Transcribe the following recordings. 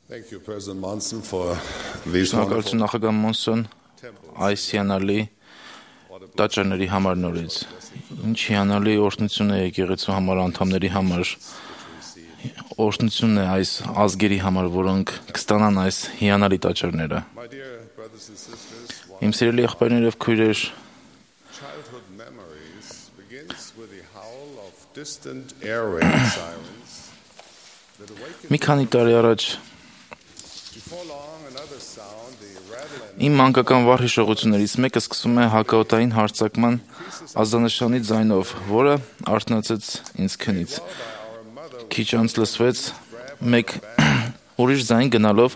Thank you, President Monson, for these Շնորհակալություն նախագահ Մոնսոն այս հիանալի տաճարների համար նորից։ Ինչ հիանալի օրհնություն է եկեղեցու համար անդամների համար։ Օրհնություն է այս ազգերի համար, որոնք կստանան այս հիանալի տաճարները։ Իմ սիրելի եղբայրներ եւ քույրեր, childhood memories begins with the howl of distant air raid sirens that awaken մի քանի տարի առաջ before long another sound, the rattle and իմ մանկական վառ հիշողություններից մեկը սկսում է հակաօդային հարձակման ազդանշանի ձայնով, որը արթնացեց ինձ քնից։ Քիչ անց լսվեց մեկ ուրիշ ձայն գնալով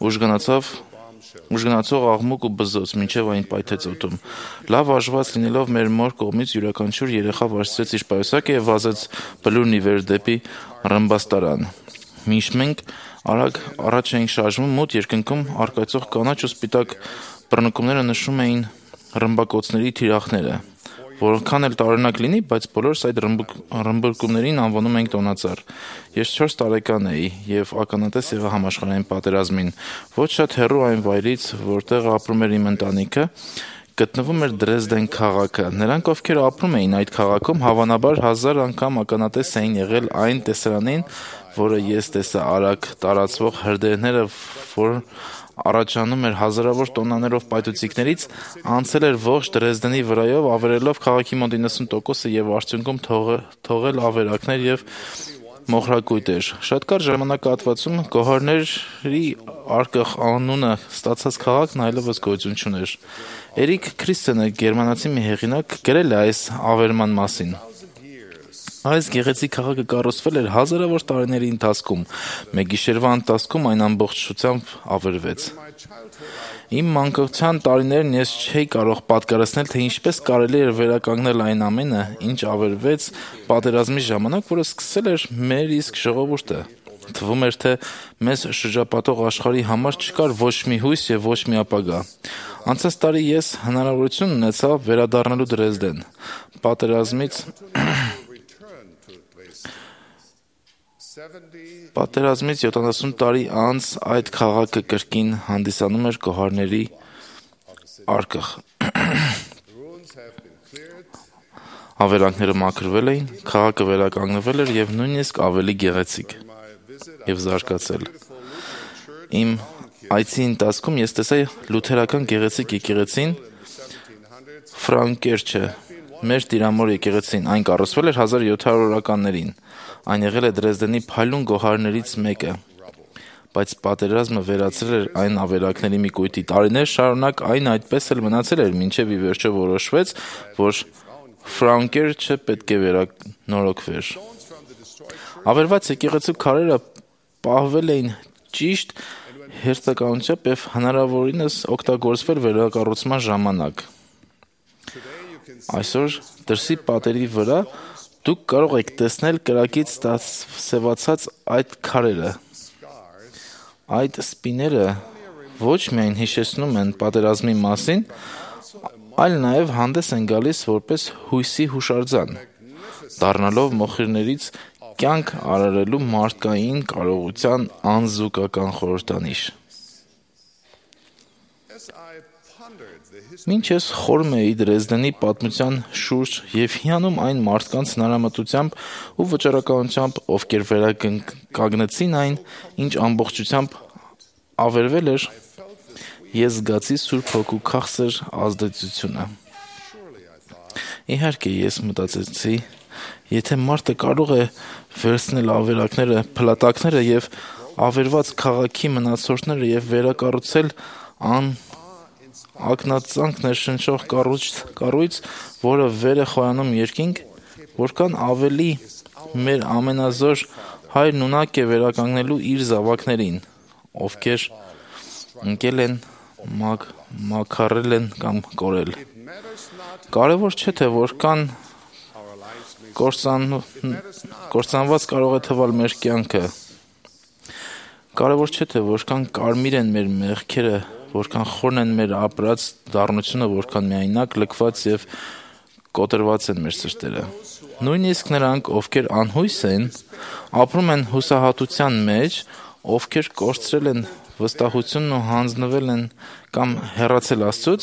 ուժգնացող աղմուկ ու բզոց, մինչև այն պայթեց օդում։ Լավ աժված լինելով մեր մոր կողմից յուրաքանչյուր երեխա վարձեց իր պայուսակը եւ վազեց բլուրն ի վեր դեպի ռմբաստարան։ Միշտ մենք արագ առաջ էինք շարժվում, մոտ երկնքում արկայծող կանաչ ու սպիտակ բռնկումները նշում էին ռմբակոծների թիրախները, որքան էլ տարօրինակ լինի, բայց բոլորս այդ ռմբկումներին անվանում ենք տոնածառ։ Ես 4 տարեկան էի եւ ականատես եղա համաշխարհային պատերազմին, ոչ շատ հեռու այն վայրից, որտեղ ապրում էր իմ ընտանիքը, գտնվում էր Դրեզդեն քաղաքը։ Նրանք, ովքեր ապրում էին այդ քաղաքում, հավանաբար 1000 անգամ ականատես էին եղել այն տեսարանին, որը ես տեսա արագ տարածվող հրդեհները, որ առաջանում էր հազարավոր տոննաներով պայթուցիկներից, անցել էր ողջ Դրեզդենի վրայով, ավերելով քաղաքի մոտ 90%-ը եւ արդյունքում թողել ավերակներ եւ մոխրակույտեր։ Շատ կարճ ժամանակահատվածում գոհարների արկղ անունը ստացած քաղաքն այլևս գոյություն չուներ։ Էրիկ Քրիստենը, գերմանացի մի հեղինակ, գրել է այս ավերման մասին։ Այս գեղեցիկ քաղաքը կառուցվել էր հազարավոր տարիների ընթացքում։ Մեկ գիշերվա ընթացքում այն ամբողջությամբ ավերվեց։ Իմ մանկության տարիներն ես չէի կարող պատկերացնել, թե ինչպես կարելի էր վերականգնել այն ամենը, ինչ ավերվեց պատերազմի ժամանակ, որը սկսել էր մեր իսկ ժողովուրդը։ Թվում էր, թե մեզ շրջապատող աշխարհի համար չկար ոչ մի հույս եւ ոչ մի ապագա։ Անցած տարի ես հնարավորություն ունեցա վերադառնալու Դրեզդեն։ Պատերազմից 70 տարի անց այդ քաղաքը կրկին հանդիսանում էր գոհարների արկղ։ Ավերակները մաքրվել էին, քաղաքը վերականգնվել էր եւ նույնիսկ ավելի գեղեցիկ եւ զարգացել։ Իմ այցի ընթացքում ես տեսա լութերական գեղեցիկ եկեղեցին Ֆրանկերչը, մեր Տիրամոր եկեղեցին, այն կառուցվել էր 1700-ականներին։ Այն եղել է Դրեզդենի փայլուն գոհարներից մեկը, բայց պատերազմը վերացրել էր այն ավերակների մի կույտի։ Տարիներ շարունակ այն այդպես էլ մնացել էր, մինչև ի վերջո որոշվեց, որ Ֆրանկերչը պետք է վերանորոգվեր։ Ավերված եկեղեցու քարերը պահվել էին ճիշտ հերթականությամբ եւ հնարավորինս օգտագործվել վերակառուցման ժամանակ։ Այսօր դրսի պատերի վրա դուք կարող եք տեսնել կրակից սևացած այդ քարերը։ Այդ սպիները ոչ միայն հիշեցնում են պատերազմի մասին, այլ նաև հանդես են գալիս որպես հույսի հուշարձան, դառնալով մոխիրներից կյանք արարելու մարդկային կարողության անզուգական խորհրդանիշ։ Մինչ ես խորում էի Դրեզդենի պատմության շուրջ եւ հիանում այն մարդկանց հնարամտությամբ ու վճռականությամբ, ովքեր վերականգնեցին այն, ինչ ամբողջությամբ ավերվել էր, ես զգացի Սուրբ Հոգու քաղցր ազդեցությունը։ Իհարկե, ես մտածեցի, եթե մարդը կարող է վերցնել ավերակները, փլատակները եւ ավերված քաղաքի մնացորդները եւ վերակառուցել ակնածանք ներշնչող կառույց, որը վեր է խոյանում երկինք, որքան ավելի մեր ամենազոր հայրն ունակ է վերականգնելու իր զավակներին, ովքեր ընկել են, մաքարել են կամ կորել։ Կարևոր չէ, թե որքան կործանված կարող է թվալ մեր կյանքը։ Կարևոր չէ, թե որքան կարմիր են մեր մեղքերը, որքան խորն են մեր ապրած դառնությունը, որքան միայնակ, լքված եւ կոտրված են մեր սրտերը։ Նույնիսկ նրանք, ովքեր անհույս են, ապրում են հուսահատության մեջ, ովքեր կորցրել են վստահությունն ու հանձնվել են կամ հեռացել Աստծուց,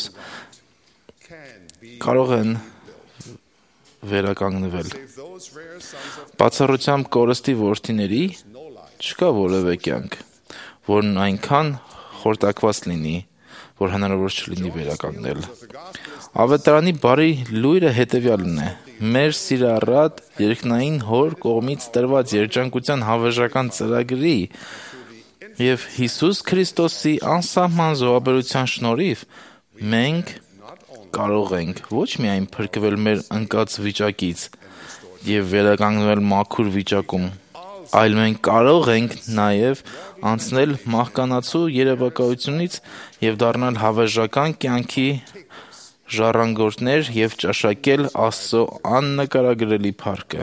կարող են վերականգնվել։ Բացառությամբ կորստի որդիների չկա որևէ կյանք, որն այնքան խորտակված լինի, որ հնարավոր չլինի վերականգնել։ Ավետարանի բարի լույրը հետևյալն է. մեր սիրառատ երկնային հոր կողմից տրված երջանկության հավերժական ծրագրի և Հիսուս Քրիստոսի անսահման զոհաբերության շնորհիվ մենք կարող ենք ոչ միայն փրկվել մեր ընկած վիճակից և վերականգնվել մաքուր վիճակում, այլ մենք կարող ենք նաև անցնել մահկանացու երևակայությունից և դառնալ հավերժական կյանքի ժառանգորդներ և ճաշակել Աստծո աննկարագրելի փառքը։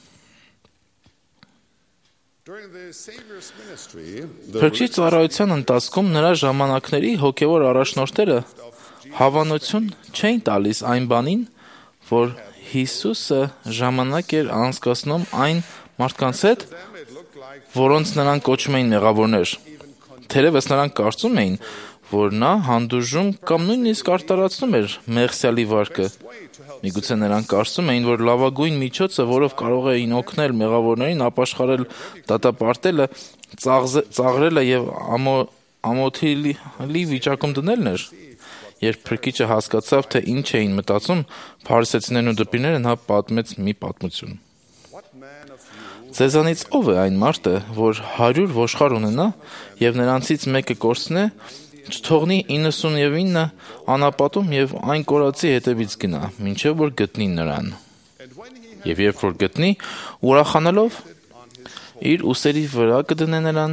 Փրկչի ծառայության ընթացքում նրա ժամանակների հոգևոր առաջնորդները հավանություն չէին տալիս այն բանին, որ Հիսուսը ժամանակ էր անցկացնում այն մարդկանց հետ, որոնց նրանք կոչում էին մեղավորներ։ Թերևս նրանք կարծում էին, որ նա հանդուրժում կամ նույնիսկ արտարացնում էր մեղսյալի վարկը։ Միգուցե նրանք կարծում էին, որ լավագույն միջոցը, որով կարող էին օգնել մեղավորներին ապաշխարել դատապարտելը, ծաղրելը և ամոթալի վիճակում դնելն էր։ Երբ Փրկիչը հասկացավ, թե ինչ էին մտածում փարիսեցիներն ու դպիրները, նա պատմեց մի պատմություն։ Ձեզանից ով է այն մարդը, որ 100 ոչխար ունենա և նրանցից մեկը կորցնե, չթողնի 99 անապատում և այն կորածի հետևից գնա, մինչև որ գտնի նրան։ Եվ երբ որ գտնի, ուրախանալով իր ուսերի վրա կդնե նրան։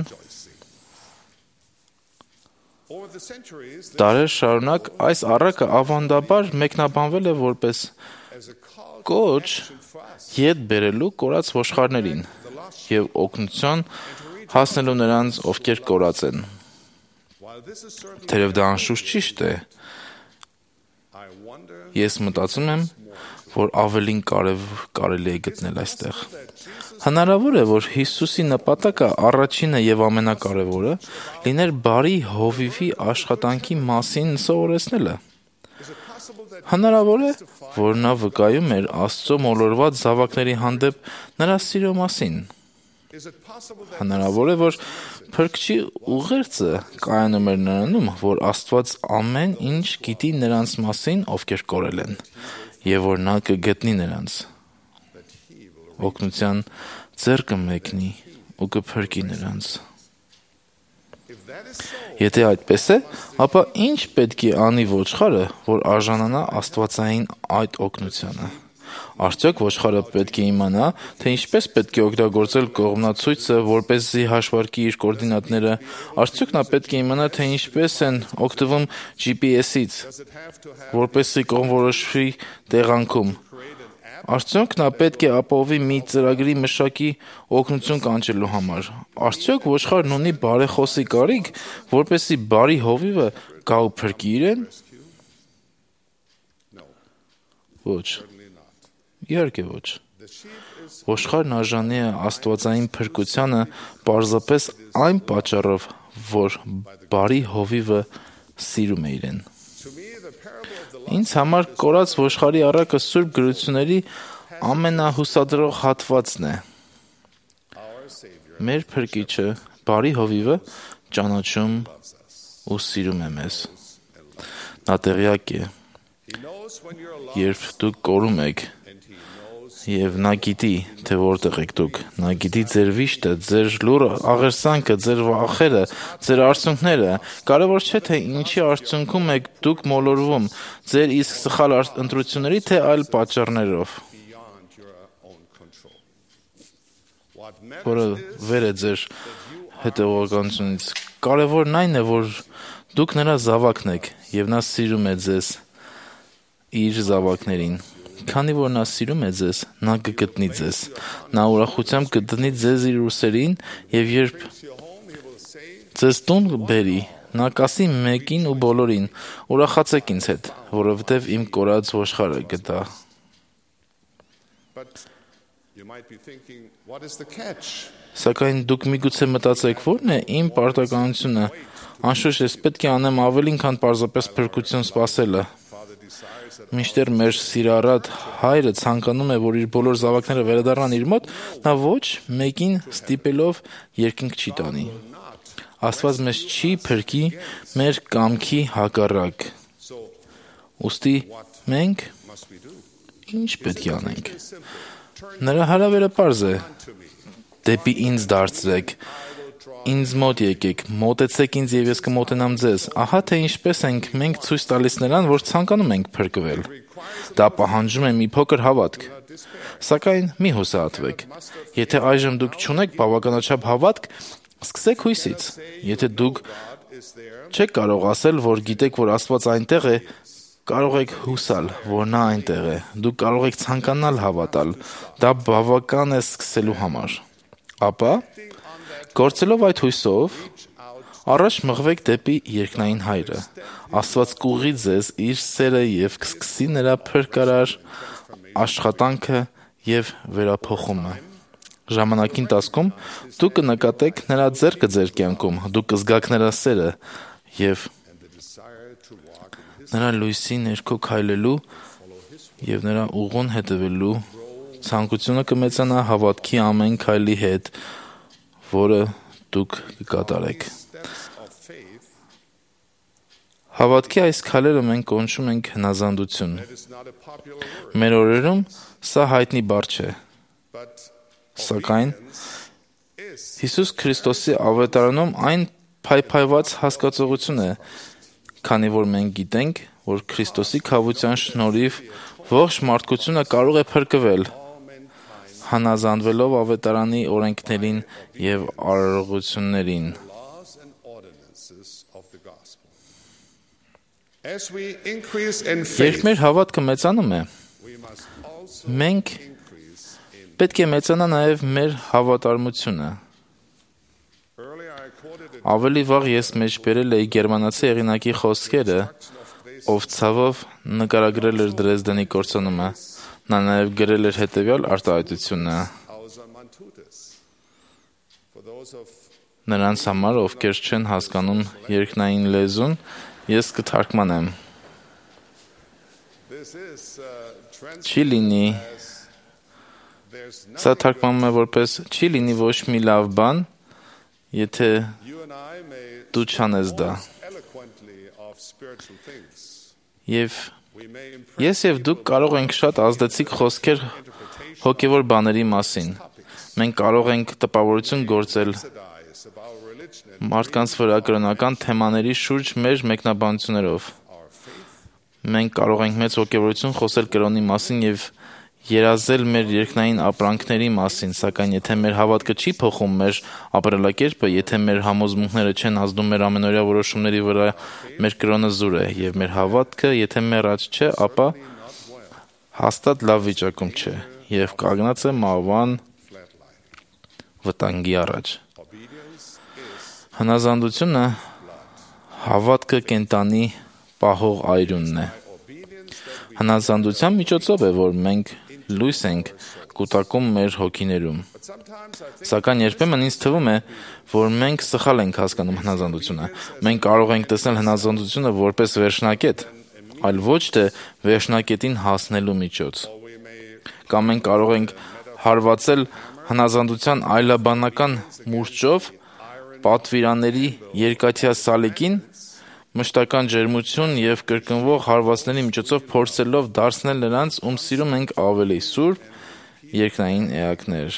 Դարեր շարունակ այս առակը ավանդաբար մեկնաբանվել է որպես կոչ ետ բերելու կորած ոչխարներին և օգնության հասնելու նրանց, ովքեր կորած են։ Թեև դա անշուշտ ճիշտ է, ես մտածում եմ, որ ավելին կարելի է գտնել այստեղ։ Հնարավոր է, որ Հիսուսի նպատակը առաջինը և ամենակարևորը լիներ բարի հովիվի աշխատանքի մասին սովորեցնելը։ Հնարավոր է, որ նա վկայում էր Աստծո մոլորված զավակների հանդեպ նրա սիրո մասին։ Հնարավոր է, որ Փրկչի ուղերձը կայանում էր նրանում, որ Աստված ամեն ինչ գիտի նրանց մասին, ովքեր կորել են, և որ նա կգտնի նրանց, օգնության ձեռքը մեկնի ու կփրկի նրանց։ Եթե այդպես է, ապա ինչ պետք է անի ոչխարը, որ արժանանա աստվածային այդ օգնությանը։ Արդյոք ոչխարը պետք է իմանա, թե ինչպես պետք է օգտագործել կողմնացույցը, որպեսզի հաշվարկի իր կոորդինատները։ Արդյոք նա պետք է իմանա, թե ինչպես են օգտվում GPS-ից, որպեսզի կողմնորոշվի տեղանքում։ Արդյոք նա պետք է ապահովի մի ծրագրի մշակի օգնություն կանչելու համար։ Արդյոք ոչխարն ունի բարեխոսի կարիք, որպեսզի բարի հովիվը գա ու փրկի իրեն։ Ոչ։ Իհարկե ոչ։ Ոչխարն արժանի է աստվածային փրկությանը պարզապես այն պատճառով, որ բարի հովիվը սիրում է իրեն։ Ինձ համար կորած ոչխարի առակը Սուրբ գրությունների ամենահուսադրող հատվածն է։ Մեր Փրկիչը, բարի հովիվը, ճանաչում ու սիրում է մեզ։ Նա տեղյակ է, երբ դուք կորում եք, և նա գիտի, թե որտեղ եք դուք։ Նա գիտի ձեր վիշտը, ձեր լուռ աղերսանքը, ձեր վախերը, ձեր արցունքները։ Կարևոր չէ, թե ինչի արդյունքում եք դուք մոլորվում, ձեր իսկ սխալ ընտրությունների, թե այլ պատճառներով, որը վեր է ձեր հետևողականությունից։ Կարևորն այն է, որ դուք նրա զավակն եք, և նա սիրում է ձեզ, իր զավակներին։ Քանի որ նա սիրում է ձեզ, նա կգտնի ձեզ։ Նա ուրախությամբ կդնի ձեզ իր ուսերին, և երբ ձեզ տուն բերի, նա կասի մեկին ու բոլորին. ուրախացեք ինձ հետ, որովհետև իմ կորած ոչխարը գտա։ Սակայն դուք միգուցե մտածեք, ո՞րն է իմ պարտականությունը։ Անշուշտ ես պետք է անեմ ավելին, քան պարզապես փրկություն սպասելը։ Մինչդեռ մեր սիրառատ հայրը ցանկանում է, որ իր բոլոր զավակները վերադառնան իր մոտ, նա ոչ մեկին ստիպելով երկինք չի տանի։ Աստված մեզ չի փրկի մեր կամքի հակառակ։ Ուստի մենք ինչ պետք է անենք։ Նրա հարավերը պարզ է. դեպի ինձ դարձրեք, ինձ մոտ եկեք, մոտեցեք ինձ և ես կմոտենամ ձեզ։ Ահա թե ինչպես ենք մենք ցույց տալիս նրան, որ ցանկանում ենք փրկվել։ Դա պահանջում է մի փոքր հավատք։ Սակայն մի հուսահատվեք։ Եթե այժմ դուք չունեք բավականաչափ հավատք, սկսեք հույսից։ Եթե դուք չեք կարող ասել, որ գիտեք, որ Աստված այնտեղ է, կարող եք հուսալ, որ նա այնտեղ է։ Դուք կարող եք ցանկանալ հավատալ։ Դա բավական է սկսելու համար։ Ապա, գործելով այդ հույսով, առաջ մղվեք դեպի երկնային հայրը։ Աստված կուղղի ձեզ իր սերը և կսկսի նրա փրկարար աշխատանքը և վերափոխումը։ Ժամանակի ընթացքում դուք կնկատեք նրա ձեռքը ձեր կյանքում, դուք կզգաք նրա սերը և նրա լույսի ներքո քայլելու և նրա ուղուն հետևելու ցանկությունը կմեծանա հավատքի ամեն քայլի հետ, որը դուք կկատարեք։ Հավատքի այս քայլերը մենք կոչում ենք հնազանդություն։ Մեր օրերում սա հայտնի բառ չէ։ Սակայն Հիսուս Քրիստոսի ավետարանում այն փայփայված հասկացողություն է, քանի որ մենք գիտենք, որ Քրիստոսի քավության շնորհիվ ողջ մարդկությունը կարող է փրկվել, հնազանդվելով ավետարանի օրենքներին և արարողություններին։ Երբ մեր հավատքը մեծանում է, մենք պետք է մեծանա նաև մեր հավատարմությունը։ Ավելի վաղ ես մեջբերել էի գերմանացի հեղինակի խոսքերը, ով ցավով նկարագրել էր Դրեզդենի կորցանումը։ Նա նաև գրել էր հետևյալ արտահայտությունը. նրանց համար, ովքեր չեն հասկանում երկնային լեզուն, ես կթարգմանեմ։ Չի լինի, սա թարգմանում է որպես չի լինի ոչ մի լավ բան, եթե դու չանես դա։ Եվ ես և դուք կարող ենք շատ ազդեցիկ խոսքեր հոգևոր բաների մասին։ Մենք կարող ենք տպավորություն գործել մարդկանց վրա կրոնական թեմաների շուրջ մեր մեկնաբանություններով։ Մենք կարող ենք մեծ հոգևորություն խոսել կրոնի մասին և երազել մեր երկնային ապրանքների մասին, սակայն եթե մեր հավատքը չի փոխում մեր ապրելակերպը, եթե մեր համոզմունքները չեն ազդում մեր ամենօրյա որոշումների վրա, մեր կրոնը զուր է, և մեր հավատքը, եթե մեռած չէ, ապա հաստատ լավ վիճակում չէ, և կանգնած է մահվան վտանգի առաջ։ Հնազանդությունը հավատքը կենտանի պահող այրունն է։ Հնազանդության միջոցով է, որ մենք լույս ենք կուտակում մեր հոգիներում։ Սակայն երբեմն ինձ թվում է, որ մենք սխալ ենք հասկանում հնազանդությունը։ Մենք կարող ենք տեսնել հնազանդությունը որպես վերջնակետ, այլ ոչ թե վերջնակետին հասնելու միջոց։ Կամ մենք կարող ենք հարվածել հնազանդության այլաբանական մուրճով պատվիրանների երկաթյա սալիկին, մշտական ջերմություն և կրկնվող հարվածների միջոցով փորձելով դարձնել նրանց, ում սիրում ենք ավելի սուրբ, երկնային էակներ։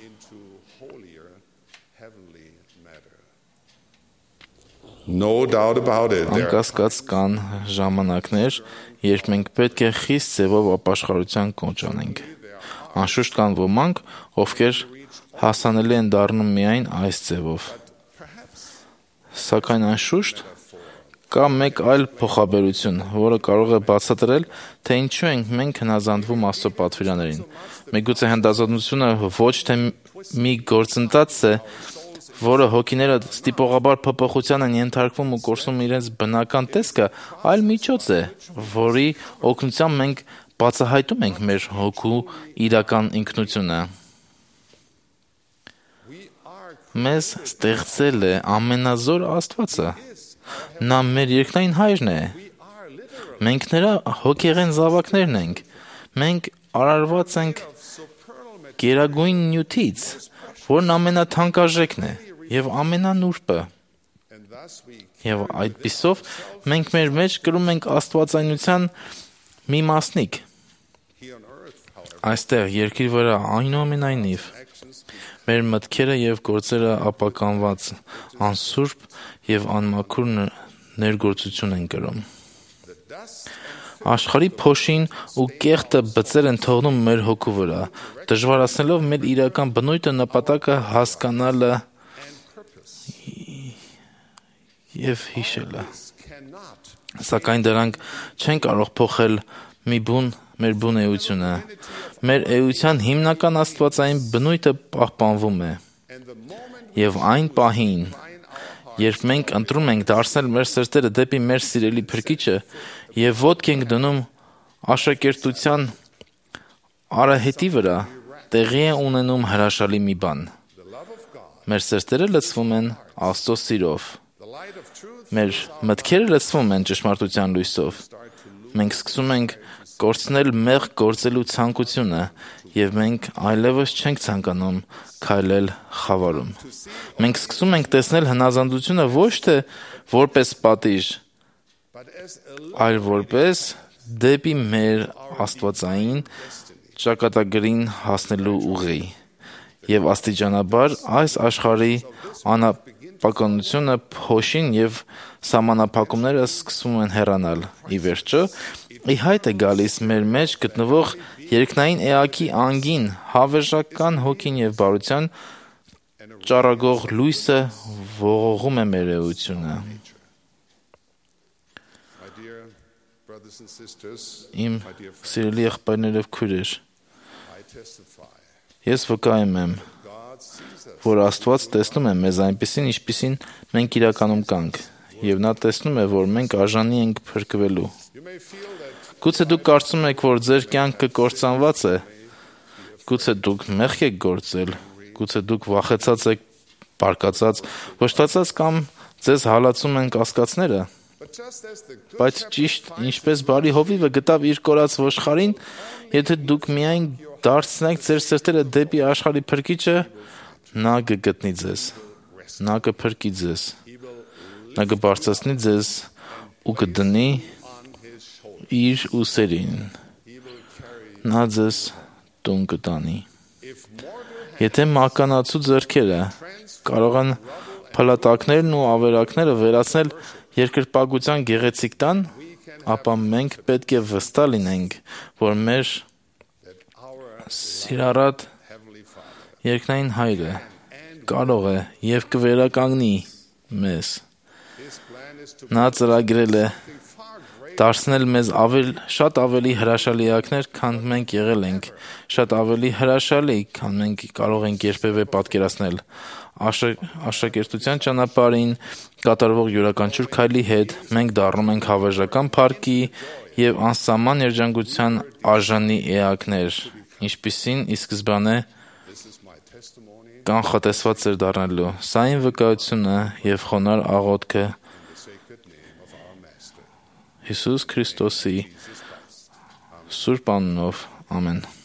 Անկասկած կան ժամանակներ, երբ մենք պետք է խիստ ձևով ապաշխարության կոչ անենք։ Անշուշտ կան ոմանք, ովքեր հասանելի են դառնում միայն այս ձևով։ Սակայն անշուշտ կա մեկ այլ փոխաբերություն, որը կարող է բացատրել, թե ինչու ենք մենք հնազանդվում Աստծո պատվիրաններին։ Միգուցե հնազանդությունը ոչ թե մի գործընթաց է, որը հոգիները ստիպողաբար փոփոխության են ենթարկվում ու կորցնում իրենց բնական տեսքը, այլ միջոց է, որի օգնությամբ մենք բացահայտում ենք մեր հոգու իրական ինքնությունը։ մեզ ստեղծել է ամենազոր Աստվածը։ Նա մեր երկնային հայրն է։ Մենք նրա հոգեղեն զավակներն ենք։ Մենք արարված ենք գերագույն նյութից, որն ամենաթանկարժեքն է և ամենանուրբը։ Եվ այդպիսով մենք մեր մեջ կրում ենք աստվածայնության մի մասնիկ։ Այստեղ երկրի վրա այնուամենայնիվ մեր մտքերը և գործերը ապականված անսուրբ և անմաքուր ներգործություն են կրում։ Աշխարհի փոշին ու կեղտը բծեր են թողնում մեր հոգու վրա, դժվարացնելով մեր իրական բնույթը, նպատակը հասկանալը և հիշելը։ Սակայն դրանք չեն կարող փոխել մեր բուն էությունը։ Մեր էության հիմնական աստվածային բնույթը պահպանվում է։ Եվ այն պահին, երբ մենք ընտրում ենք դարձնել մեր սրտերը դեպի մեր սիրելի Փրկիչը և ոտք ենք դնում աշակերտության արահետի վրա, տեղի է ունենում հրաշալի մի բան։ Մեր սրտերը լցվում են Աստծո սիրով։ Մեր մտքերը լցվում են ճշմարտության լույսով։ Մենք սկսում ենք կորցնել մեղք գործելու ցանկությունը և մենք այլևս չենք ցանկանում քայլել խավարում։ Մենք սկսում ենք տեսնել հնազանդությունը ոչ թե որպես պատիժ, այլ որպես դեպի մեր աստվածային ճակատագրին հասնելու ուղի։ Եվ աստիճանաբար այս աշխարհի անապականությունը, փոշին և սահմանափակումները սկսում են հեռանալ։ Ի վերջո, ի հայտ է գալիս մեր մեջ գտնվող երկնային էակի անգին, հավերժական հոգին և բարության ճառագող լույսը ողողում է մեր էությունը։ Իմ սիրելի եղբայրներ և քույրեր, ես վկայում եմ, որ Աստված տեսնում է մեզ այնպիսին, ինչպիսին մենք իրականում կանք, և Նա տեսնում է, որ մենք արժանի ենք փրկվելու։ Գուցե դուք կարծում եք, որ ձեր կյանքը կործանված է, գուցե դուք մեղք եք գործել, գուցե դուք վախեցած եք, բարկացած, վշտացած կամ ձեզ հալածում են կասկածները, բայց ճիշտ ինչպես բարի հովիվը գտավ իր կորած ոչխարին, եթե դուք միայն դարձնեք ձեր սրտերը դեպի աշխարհի Փրկիչը, Նա կգտնի ձեզ, Նա կփրկի ձեզ, Նա կբարձրացնի ձեզ ու կդնի իր ուսերին, Նա ձեզ տուն կտանի։ Եթե մականացու ձեռքերը կարող են փլատակներն ու ավերակները վերացնել երկրպագության գեղեցիկ տան, ապա մենք պետք է վստահ լինենք, որ մեր սիրառատ երկնային Հայրը կարող է և կվերականգնի մեզ։ Նա ծրագրել է դարձնել մեզ շատ ավելի հրաշալիակներ, քան մենք եղել ենք, շատ ավելի հրաշալի, քան մենք կարող ենք երբևէ պատկերացնել։ Աշակերտության ճանապարհին կատարվող յուրաքանչյուր քայլի հետ մենք դառնում ենք հավերժական փառքի և անսահման երջանկության արժանի էակներ, ինչպիսին ի սկզբանե կանխատեսված էր դառնալու։ Սա իմ վկայությունը և խոնարհ աղոթքը Հիսուս Քրիստոսի սուրբ անունով, ամեն։